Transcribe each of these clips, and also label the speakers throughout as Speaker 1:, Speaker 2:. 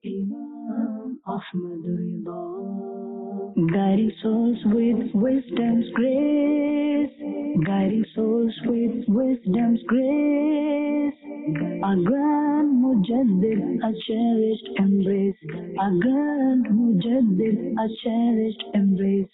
Speaker 1: Imam Ahmad Rida, guiding souls with wisdom's grace, guiding souls with wisdom's grace. A grand Mujaddid, a cherished embrace, a grand Mujaddid, a cherished embrace.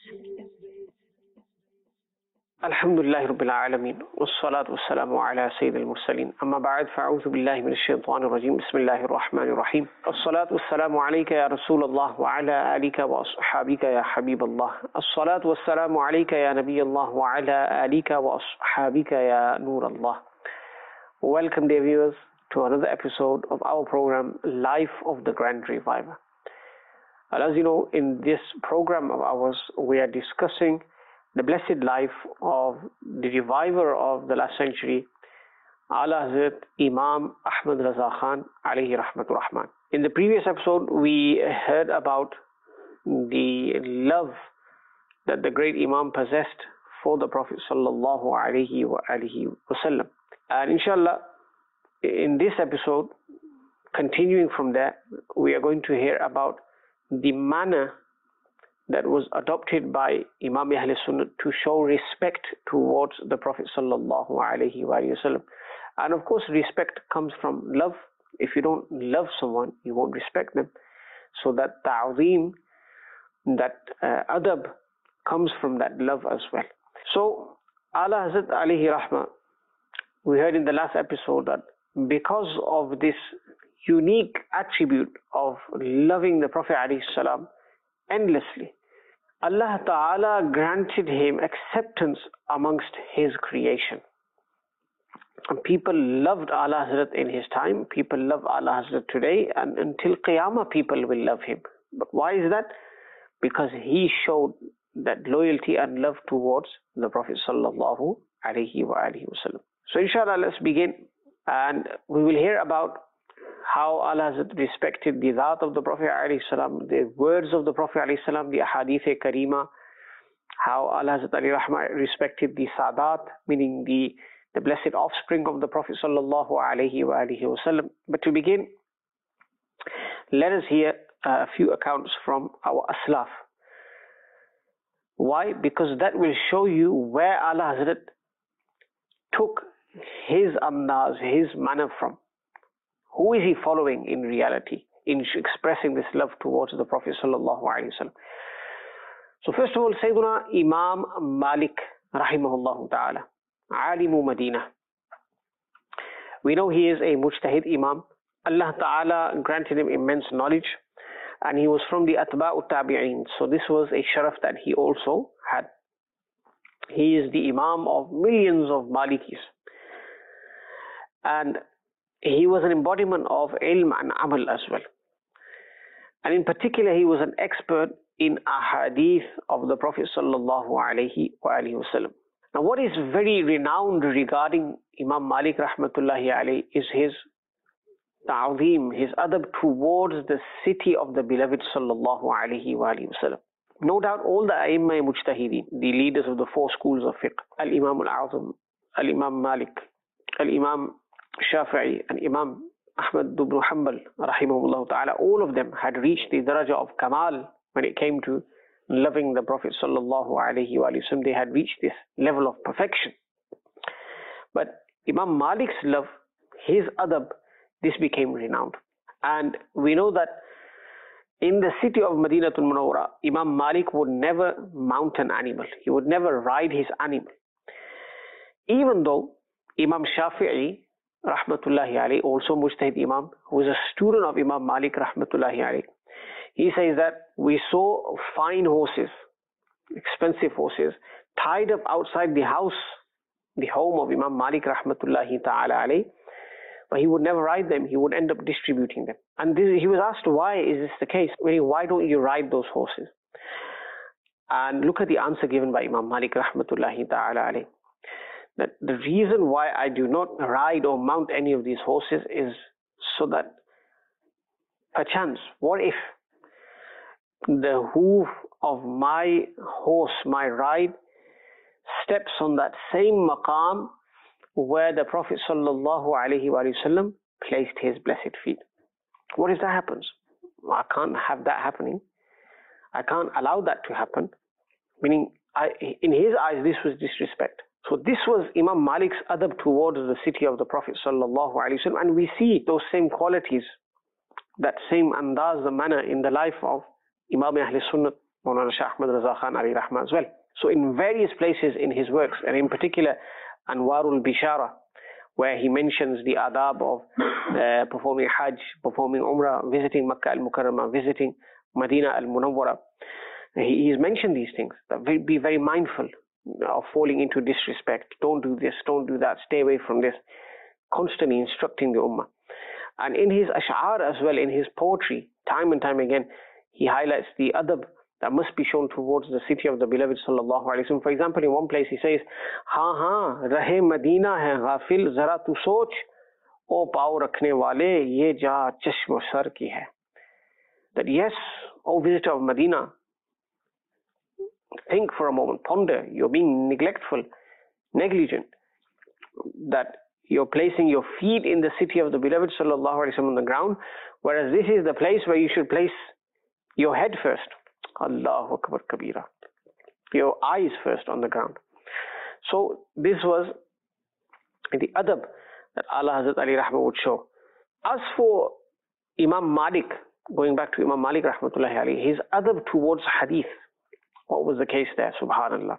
Speaker 2: الحمد لله رب العالمين والصلاة والسلام على سيد المرسلين أما بعد فأعوذ بالله من الشيطان الرجيم بسم الله الرحمن الرحيم الصلاة والسلام عليك يا رسول الله وعلى آلك وأصحابك يا حبيب الله الصلاة والسلام عليك يا نبي الله وعلى آلك وأصحابك يا نور الله. Welcome dear viewers to another episode of our program Life of the Grand Reviver. And as you know, in this program of ours we are discussing the blessed life of the reviver of the last century, Ala Hazrat Imam Ahmad Raza Khan alayhi rahmatur rahman. In the previous episode, we heard about the love that the great Imam possessed for the Prophet sallallahu alayhi wa alihi wasallam. And inshallah, in this episode, continuing from there, we are going to hear about the manner that was adopted by Imam Ahl Sunnah to show respect towards the Prophet sallallahu alaihi wasallam. And of course, respect comes from love. If you don't love someone, you won't respect them. So that ta'zeem, that adab comes from that love as well. So, Ala Hazrat alayhi rahmah, we heard in the last episode that because of this unique attribute of loving the Prophet alayhi salam endlessly, Allah Ta'ala granted him acceptance amongst his creation. And people loved Ala Hazrat in his time, people love Ala Hazrat today, and until Qiyamah people will love him. But why is that? Because he showed that loyalty and love towards the Prophet Sallallahu Alaihi Wasallam. So inshallah, let's begin, and we will hear about how Allah has respected the Zaat of the Prophet ﷺ, the words of the Prophet ﷺ, the Ahadith-e-Karima, how Allah has respected the Sadat, meaning the blessed offspring of the Prophet ﷺ. But to begin, let us hear a few accounts from our Aslaf. Why? Because that will show you where Allah Hazrat took his andaz, his manner from. Who is he following in reality in expressing this love towards the Prophet sallallahu alaihi wasallam? So first of all, Sayyiduna Imam Malik rahimahullah ta'ala, alimu Medina. We know he is a mujtahid imam. Allah ta'ala granted him immense knowledge, and he was from the atba'u tabi'in. So this was a sharaf that he also had. He is the imam of millions of Malikis. And he was an embodiment of ilm and amal as well. And in particular, he was an expert in ahadith of the Prophet sallallahu alaihi wasallam. Now, what is very renowned regarding Imam Malik rahmatullahi alayhi is his ta'zeem, his adab towards the city of the beloved sallallahu alaihi wasallam. No doubt all the A'immah Mujtahideen, the leaders of the four schools of fiqh, Al-Imam Al-Azam, Al-Imam Malik, Al-Imam Shafi'i and Imam Ahmad ibn Hanbal rahimahullah ta'ala, all of them had reached the daraja of Kamal when it came to loving the Prophet sallallahu alaihi wasallam. They had reached this level of perfection. But Imam Malik's love, his adab, this became renowned. And we know that in the city of Madinatul Munawwara, Imam Malik would never mount an animal. He would never ride his animal. Even though Imam Shafi'i rahmatullahi alayhi, also mujtahid imam, who was a student of Imam Malik rahmatullahi alayhi, he says that we saw fine horses, expensive horses, tied up outside the house, the home of Imam Malik rahmatullahi ta'ala alayhi, but he would never ride them. He would end up distributing them. And he was asked, why is this the case? Why don't you ride those horses? And look at the answer given by Imam Malik rahmatullahi ta'ala alayhi. That the reason why I do not ride or mount any of these horses is so that perchance, what if the hoof of my horse, my ride, steps on that same maqam where the Prophet sallallahu alaihi wasallam placed his blessed feet? What if that happens? I can't have that happening. I can't allow that to happen. Meaning, in his eyes, this was disrespect. So this was Imam Malik's adab towards the city of the Prophet sallallahu alaihi wasallam, and we see those same qualities, that same andaz, the manner in the life of Imam Ahl Sunnah, Mawlana Shah Ahmad Raza Khan Ali Rahma as well. So in various places in his works, and in particular Anwarul Bishara, where he mentions the adab of performing Hajj, performing Umrah, visiting Makkah al-Mukarramah, visiting Medina al-Munawwara, he's mentioned these things, that be very mindful of falling into disrespect. Don't do this, don't do that, stay away from this. Constantly instructing the ummah. And in his ash'ar as well, in his poetry, time and time again, he highlights the adab that must be shown towards the city of the beloved sallallahu alaihi wasallam. For example, in one place he says, "Ha rahe Madina hai ghafil, zara tu soch, o pao rakhne wale, ye ja chashmo sar ki hai." That yes, O visitor of Medina, think for a moment, ponder, you're being neglectful, negligent, that you're placing your feet in the city of the beloved sallallahu alaihi wasallam on the ground, whereas this is the place where you should place your head first. Allahu Akbar Kabira. Your eyes first on the ground. So this was the adab that Ala Hazrat Ali Rahma would show. As for Imam Malik, going back to Imam Malik Rahmatullahi alayhi, his adab towards hadith, what was the case there? Subhanallah.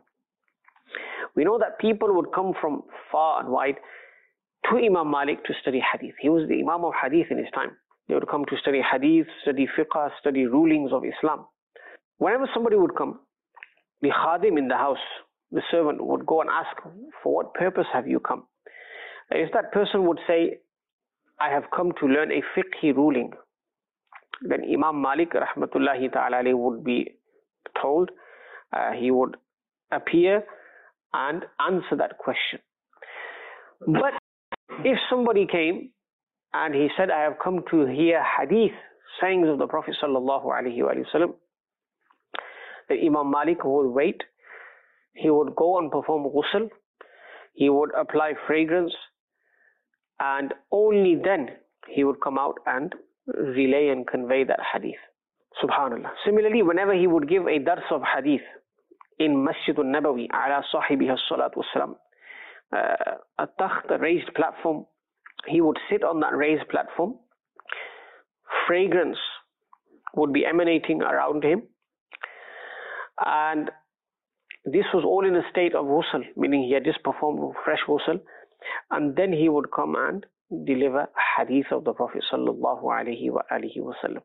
Speaker 2: We know that people would come from far and wide to Imam Malik to study hadith. He was the Imam of hadith in his time. They would come to study hadith, study fiqh, study rulings of Islam. Whenever somebody would come, the khadim in the house, the servant, would go and ask, for what purpose have you come? If that person would say, I have come to learn a fiqhi ruling, then Imam Malik rahmatullahi ta'ala would be told, he would appear and answer that question. But if somebody came and he said, I have come to hear hadith, sayings of the Prophet sallallahu alaihi wasallam, then Imam Malik would wait. He would go and perform ghusl. He would apply fragrance, and only then he would come out and relay and convey that hadith. Subhanallah. Similarly, whenever he would give a dars of hadith in Masjid al-Nabawi, ala sahibihi as-salatu was-salam, a takht, a raised platform, he would sit on that raised platform. Fragrance would be emanating around him, and this was all in a state of ghusl, meaning he had just performed fresh ghusl, and then he would come and deliver hadith of the Prophet sallallahu alaihi wasallam.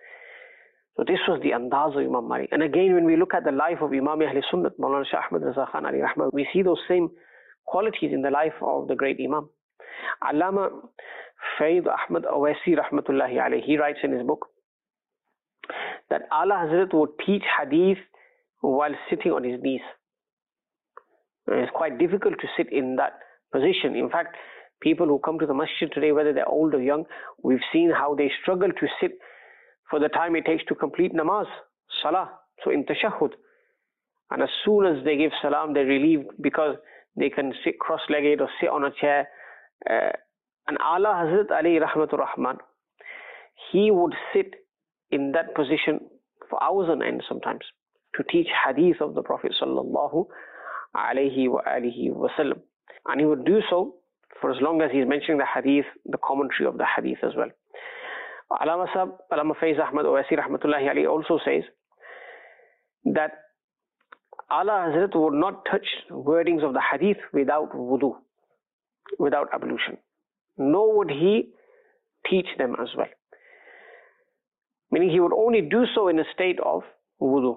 Speaker 2: So this was the andaz of Imam Malik. And again, when we look at the life of Imam Ahl Sunnat, Mawlana Shah Ahmad Raza Khan Ali Rahma, we see those same qualities in the life of the great Imam. Allama Fayd Ahmad Awaisi Rahmatullahi alayhi, he writes in his book that Ala Hazrat would teach hadith while sitting on his knees. It's quite difficult to sit in that position. In fact, people who come to the masjid today, whether they're old or young, we've seen how they struggle to sit for the time it takes to complete namaz, salah, so in tashahhud. And as soon as they give salam, they're relieved because they can sit cross-legged or sit on a chair. And Ala Hazrat Ali Rahmatur Rahman, he would sit in that position for hours on end sometimes to teach hadith of the Prophet sallallahu alaihi wasallam. And he would do so for as long as he's mentioning the hadith, the commentary of the hadith as well. Allama Faiz Ahmad Owaisi Rahmatullahi alayhi also says that Ala Hazrat would not touch wordings of the hadith without wudu, without ablution. Nor would he teach them as well. Meaning he would only do so in a state of wudu.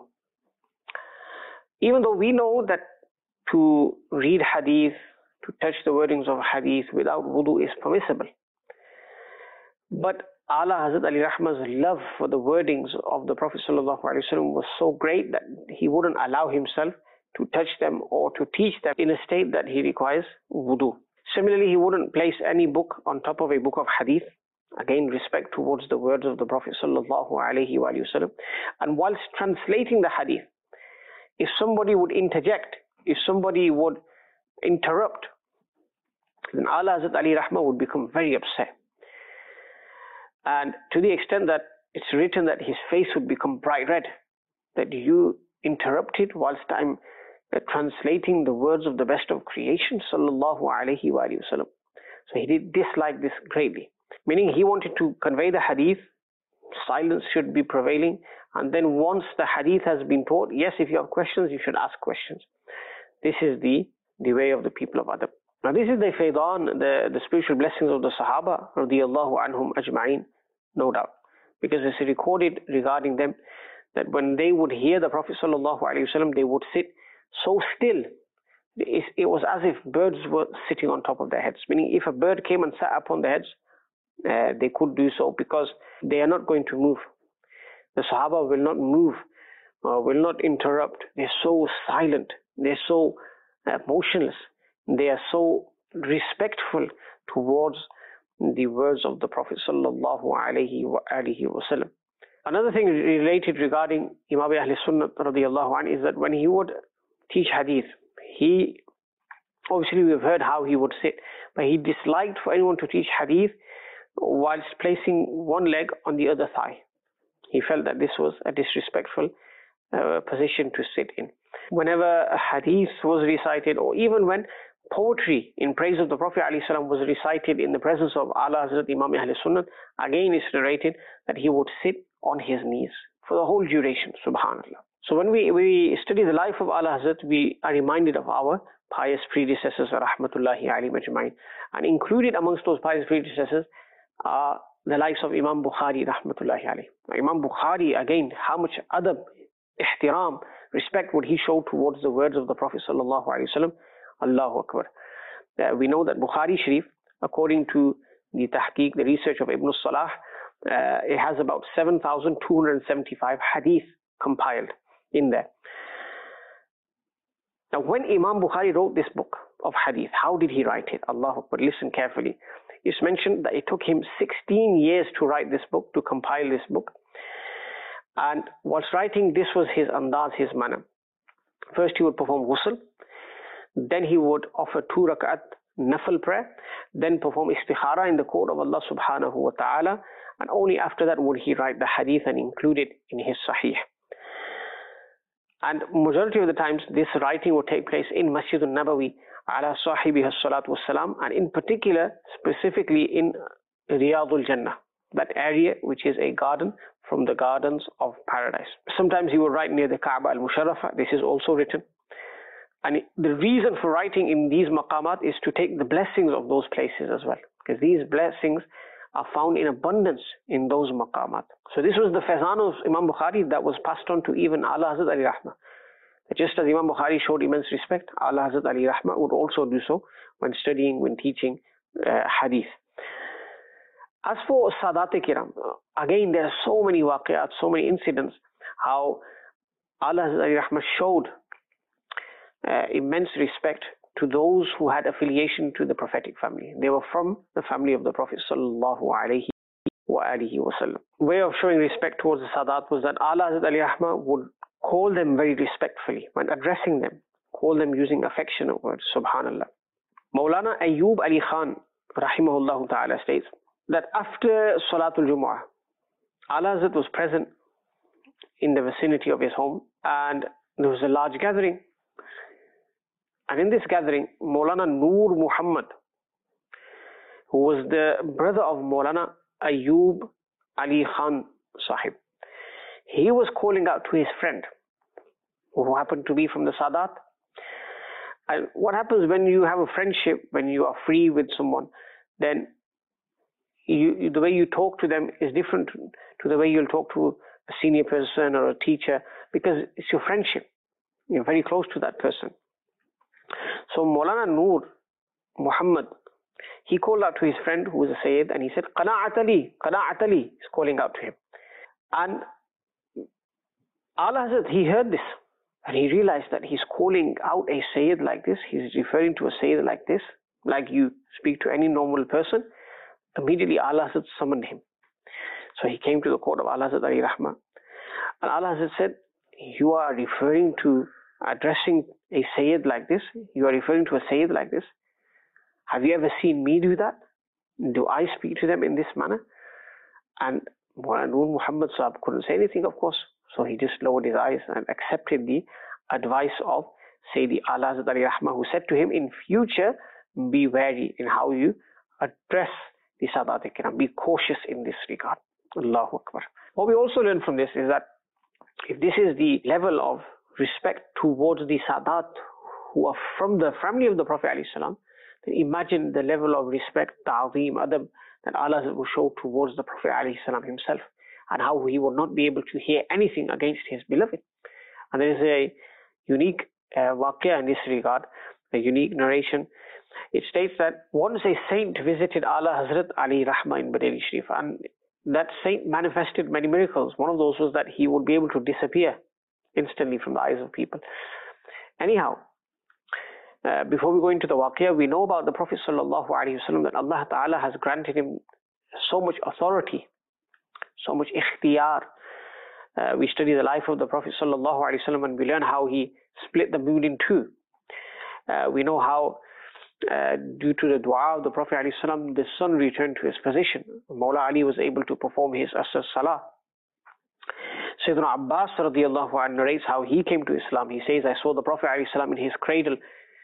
Speaker 2: Even though we know that to read hadith, to touch the wordings of hadith without wudu is permissible. But Ala Hazrat Ali Rahma's love for the wordings of the Prophet ﷺ was so great that he wouldn't allow himself to touch them or to teach them in a state that he requires wudu. Similarly, he wouldn't place any book on top of a book of hadith. Again, respect towards the words of the Prophet ﷺ. And whilst translating the hadith, if somebody would interject, if somebody would interrupt, then Ala Hazrat Ali Rahma would become very upset. And to the extent that it's written that his face would become bright red, that you interrupted whilst I'm translating the words of the best of creation, sallallahu alayhi wa sallam. So he did dislike this greatly, meaning he wanted to convey the hadith, silence should be prevailing, and then once the hadith has been taught, yes, if you have questions, you should ask questions. This is the way of the people of Adab. Now this is the faydan, the spiritual blessings of the Sahaba, radiyallahu anhum ajma'in, no doubt. Because it's recorded regarding them that when they would hear the Prophet sallallahu alaihi wasallam, they would sit so still. It was as if birds were sitting on top of their heads. Meaning if a bird came and sat upon their heads, they could do so because they are not going to move. The Sahaba will not move, will not interrupt. They're so silent. They're so motionless. They are so respectful towards the words of the Prophet sallallahu alaihi wasallam. Another thing related regarding Imam Ahl Sunnah radiyallahu anhu is that when he would teach hadith, he obviously we've heard how he would sit, but he disliked for anyone to teach hadith whilst placing one leg on the other thigh. He felt that this was a disrespectful position to sit in. Whenever a hadith was recited, or even when poetry in praise of the Prophet ﷺ was recited in the presence of Ala Hazrat Imam Ahl Sunnah, again it's narrated that he would sit on his knees for the whole duration, subhanallah. So when we study the life of Ala Hazrat, we are reminded of our pious predecessors, rahmatullahi alayhim ajma'in. And included amongst those pious predecessors are the likes of Imam Bukhari, rahmatullahi alayhi. Imam Bukhari, again, how much adab, ihtiram, respect would he show towards the words of the Prophet sallallahu alaihi wasallam. Allahu Akbar. We know that Bukhari Sharif, according to the tahqiq, the research of Ibn Salah, it has about 7,275 hadith compiled in there. Now when Imam Bukhari wrote this book of hadith, how did he write it? Allahu Akbar, listen carefully. It's mentioned that it took him 16 years to write this book, to compile this book. And whilst writing, this was his andaz, his manner. First he would perform ghusl, then he would offer 2 rak'at nafil prayer, then perform istikhara in the court of Allah subhanahu wa ta'ala, and only after that would he write the hadith and include it in his sahih. And majority of the times this writing would take place in Masjid al-Nabawi ala sahibihi as-salatu was-salam, and in particular, specifically in Riyadul Jannah, that area which is a garden from the gardens of paradise. Sometimes he would write near the Kaaba al-Musharrafa. This is also written. And the reason for writing in these maqamat is to take the blessings of those places as well, because these blessings are found in abundance in those maqamat. So this was the fazan of Imam Bukhari that was passed on to even Ala Hazrat Ali Rahmah. Just as Imam Bukhari showed immense respect, Ala Hazrat Ali Rahmah would also do so when studying, when teaching hadith. As for Sadat-e-Kiram, again there are so many waqiyat, so many incidents, how Ala Hazrat Ali Rahmah showed immense respect to those who had affiliation to the prophetic family. They were from the family of the Prophet sallallahu alaihi wasallam. Way of showing respect towards the Sadat was that Ala Hazrat Ali Rahmah would call them very respectfully when addressing them, call them using affectionate words, subhanallah. Maulana Ayyub Ali Khan rahimahullah ta'ala states that after Salatul Jumu'ah, Ala Hazrat was present in the vicinity of his home, and there was a large gathering. And in this gathering, Maulana Noor Muhammad, who was the brother of Maulana Ayyub Ali Khan Sahib, he was calling out to his friend, who happened to be from the Sadat. And what happens when you have a friendship, when you are free with someone, then the way you talk to them is different to the way you'll talk to a senior person or a teacher, because it's your friendship. You're very close to that person. So Maulana Noor Muhammad, he called out to his friend who was a Sayyid, and he said, Qana'at Ali, Qana'at Ali. He's calling out to him. And Ala Hazrat, he heard this, and he realized that he's calling out a Sayyid like this, he's referring to a Sayyid like this, like you speak to any normal person. Immediately Ala Hazrat summoned him. So he came to the court of Ala Hazrat Ali Rahmah, and Ala Hazrat said, you are referring to addressing a Sayyid like this? You are referring to a Sayyid like this? Have you ever seen me do that? Do I speak to them in this manner? And Nur Muhammad Sahab couldn't say anything, of course. So he just lowered his eyes and accepted the advice of Sayyidi Ala Hazrat Ali Rahmah, who said to him, in future, be wary in how you address the Sadat-e-Kiram. Be cautious in this regard. Allahu Akbar. What we also learn from this is that if this is the level of respect towards the Sadat who are from the family of the Prophet ﷺ, then imagine the level of respect, ta'zeem, adab that Allah will show towards the Prophet ﷺ himself, and how he will not be able to hear anything against his beloved. And there is a unique waqia in this regard, a unique narration. It states that once a saint visited Ala Hazrat Ali Rahmah in Bareilly Sharif, and that saint manifested many miracles. One of those was that he would be able to disappear instantly from the eyes of people. Anyhow, before we go into the waqia, we know about the Prophet sallallahu alaihi wasallam that Allah Ta'ala has granted him so much authority, so much ikhtiyar. We study the life of the Prophet sallallahu alaihi wasallam and we learn how he split the moon in two. We know how due to the dua of the Prophet ﷺ, the sun returned to his position. Mawla Ali was able to perform his Asr Salah. Sayyidina Abbas radiallahu anhu narrates how he came to Islam. He says, I saw the Prophet ﷺ in his cradle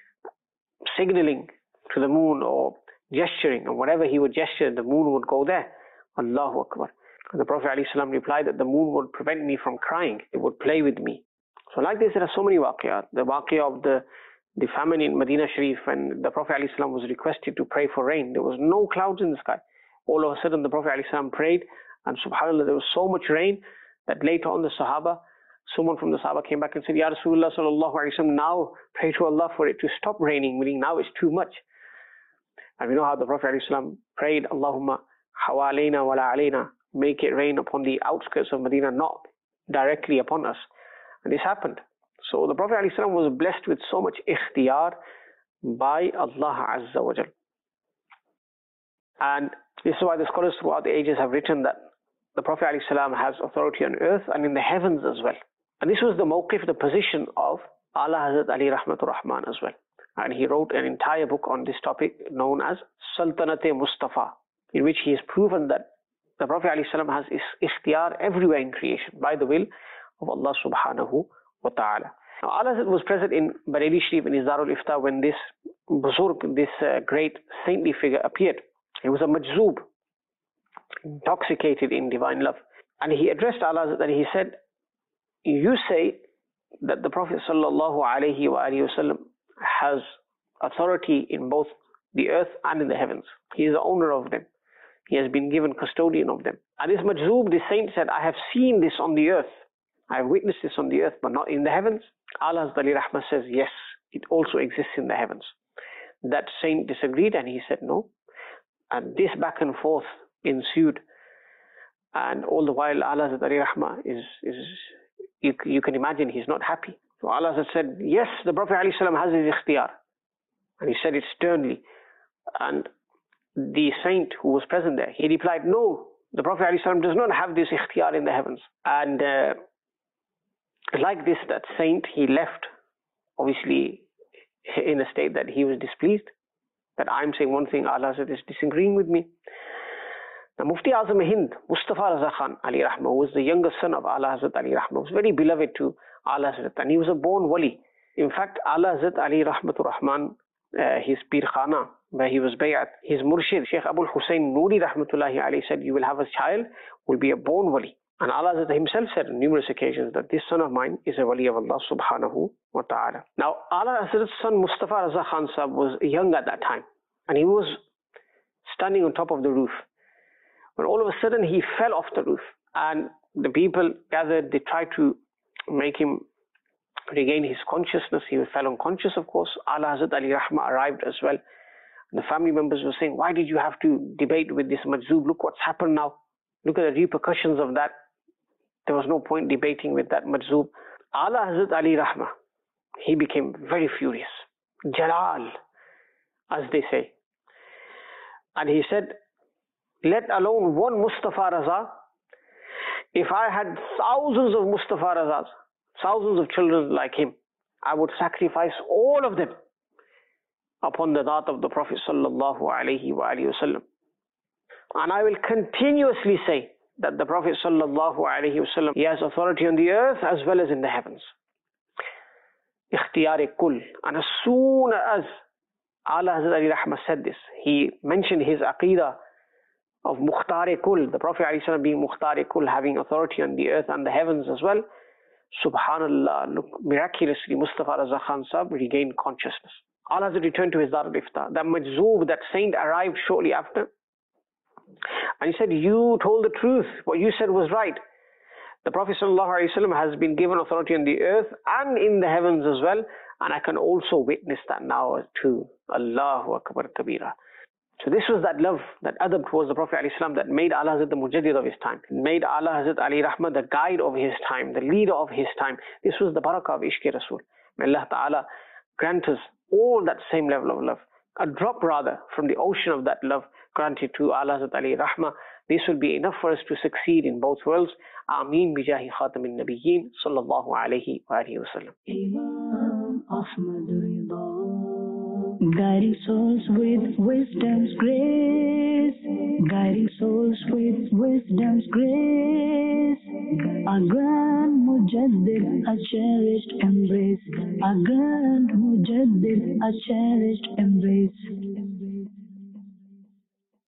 Speaker 2: signaling to the moon or gesturing, and whatever he would gesture, the moon would go there. Allahu Akbar. And the Prophet ﷺ replied that the moon would prevent me from crying. It would play with me. So like this, there are so many waqiyat. The waqiyah of the famine in Medina Sharif, when the Prophet ﷺ was requested to pray for rain. There was no clouds in the sky. All of a sudden the Prophet ﷺ prayed, and subhanAllah, there was so much rain that later on the Sahaba, someone from the Sahaba came back and said, Ya Rasulullah sallallahu alaihi wasallam, now pray to Allah for it to stop raining, meaning now it's too much. And we know how the Prophet ﷺ prayed, Allahumma hawalayna wala alayna, make it rain upon the outskirts of Medina, not directly upon us. And this happened. So the Prophet ﷺ was blessed with so much ikhtiyar by Allah Azza wa Jal. And this is why the scholars throughout the ages have written that the Prophet ﷺ has authority on earth and in the heavens as well. And this was the mawqif, the position of Ala Hazrat Ali Rahmatur Rahman as well. And he wrote an entire book on this topic known as Sultanate-e-Mustafa, in which he has proven that the Prophet ﷺ has ikhtiyar everywhere in creation by the will of Allah subhanahu wa ta'ala. Now, Ala Hazrat was present in Bareilly Sharif in his Darul Ifta when this Buzurg, this great saintly figure appeared. He was a majzoob, intoxicated in divine love. And he addressed Ala Hazrat and he said, you say that the Prophet sallallahu alaihi wasallam has authority in both the earth and in the heavens. He is the owner of them. He has been given custodian of them. And this majzoob, this saint said, I have seen this on the earth. I have witnessed this on the earth, but not in the heavens. Ala Hazrat Ali Rahmah says, yes, it also exists in the heavens. That saint disagreed and he said no. And this back and forth ensued. And all the while Ala Hazrat Ali Rahmah you can imagine he's not happy. So Ala Hazrat said, yes, the Prophet ﷺ has his ikhtiyar. And he said it sternly. And the saint who was present there, he replied, no, the Prophet ﷺ does not have this ikhtiyar in the heavens. And like this, that saint, he left, obviously, in a state that he was displeased, that I'm saying one thing, Ala Hazrat is disagreeing with me. Now, Mufti Azam Hind, Mustafa Raza Khan Ali Rahmah, was the youngest son of Ala Hazrat Ali Rahmah, was very beloved to Ala Hazrat, and he was a born wali. In fact, Ala Hazrat Ali Rahmatur Rahman, his Pir Khana, where he was bay'at, his murshid, Sheikh Abul Hussein Noori Rahmatullahi alayhi said, you will have a child, will be a born wali. And Ala Hazrat himself said on numerous occasions that this son of mine is a wali of Allah subhanahu wa ta'ala. Now, Ala Hazrat's son Mustafa Raza Khan Sahab was young at that time, and he was standing on top of the roof. When all of a sudden he fell off the roof, and the people gathered, they tried to make him regain his consciousness. He fell unconscious, of course. Ala Hazrat Ali Rahmah arrived as well. And the family members were saying, why did you have to debate with this majzoob? Look what's happened now. Look at the repercussions of that. There was no point debating with that majzoob. Ala Hazrat Ali Rahmah, he became very furious. Jalal, as they say. And he said, let alone one Mustafa Raza, if I had thousands of Mustafa Razas, thousands of children like him, I would sacrifice all of them upon the Dhat of the Prophet sallallahu alaihi wasallam. And I will continuously say that the Prophet sallallahu alaihi wasallam, he has authority on the earth as well as in the heavens. Ikhtiyar kul. And as soon as Ala Hazrat Ali Rahmah said this, he mentioned his aqidah of Mukhtar kul, the Prophet ﷺ being Mukhtar kul, having authority on the earth and the heavens as well. Subhanallah, look, miraculously Mustafa Raza Khan Sahib regained consciousness. Ala Hazrat returned to his Dar al-Ifta. That Majzoob, that saint, arrived shortly after. And he said, you told the truth. What you said was right. The Prophet ﷺ has been given authority on the earth and in the heavens as well. And I can also witness that now too. Allahu Akbar Kabira. So this was that love, that adab towards the Prophet ﷺ that made Ala Hazrat the Mujaddid of his time. It made Ala Hazrat Ali Rahmah the guide of his time, the leader of his time. This was the barakah of Ishq Rasul. May Allah Ta'ala grant us all that same level of love. A drop rather from the ocean of that love granted to Ala Hazrat Ali Rahmah. This will be enough for us to succeed in both worlds. Ameen bijahi khatamin nabiyyin sallallahu alayhi wa alihi wa sallam.
Speaker 1: Imam Ahmad Rida, guiding souls with wisdom's grace, guiding souls with wisdom's grace. A grand Mujaddid, a cherished embrace, a grand Mujaddid, a cherished embrace.